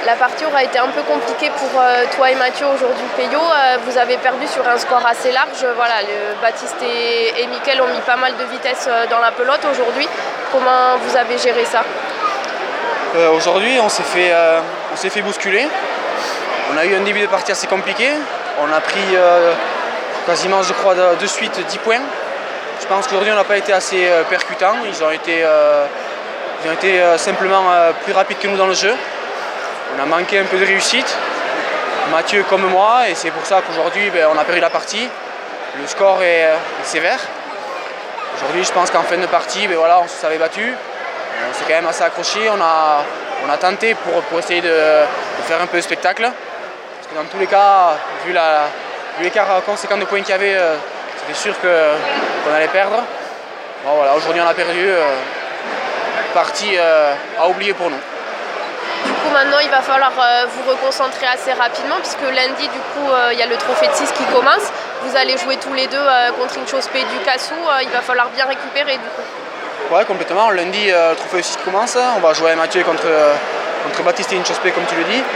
La partie aura été un peu compliquée pour toi et Mathieu aujourd'hui, Peyo. Vous avez perdu sur un score assez large. Voilà, Baptiste et Mickaël ont mis pas mal de vitesse dans la pelote aujourd'hui. Comment vous avez géré ça? Aujourd'hui, on s'est fait bousculer. On a eu un début de partie assez compliqué. On a pris quasiment, je crois, de suite 10 points. Je pense qu'aujourd'hui, on n'a pas été assez percutants. Ils ont été simplement plus rapides que nous dans le jeu. On a manqué un peu de réussite, Mathieu comme moi, et c'est pour ça qu'aujourd'hui on a perdu la partie. Le score est sévère. Aujourd'hui, je pense qu'en fin de partie, voilà, on s'avait battu. On s'est quand même assez accroché. On a tenté pour essayer de faire un peu de spectacle. Parce que dans tous les cas, vu l'écart conséquent de points qu'il y avait, c'était sûr qu'on allait perdre. Bon, voilà, aujourd'hui, on a perdu. Partie à oublier pour nous. Du coup, maintenant, il va falloir vous reconcentrer assez rapidement, puisque lundi, du coup, il y a le trophée de 6 qui commence. Vous allez jouer tous les deux contre Inchospé du Cassou. Il va falloir bien récupérer, du coup. Ouais, complètement. Lundi, le trophée de 6 qui commence. On va jouer à Mathieu contre Baptiste et Inchospé, comme tu le dis.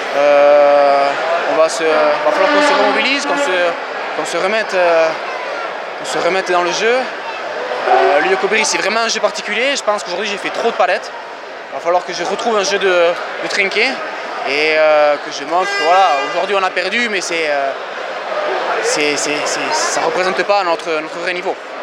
Va falloir qu'on se remobilise, qu'on se remette dans le jeu. L'Union Cobry, c'est vraiment un jeu particulier. Je pense qu'aujourd'hui, j'ai fait trop de palettes. Il va falloir que je retrouve un jeu de trinquet et que je montre que voilà, aujourd'hui on a perdu, mais ça ne représente pas notre vrai niveau.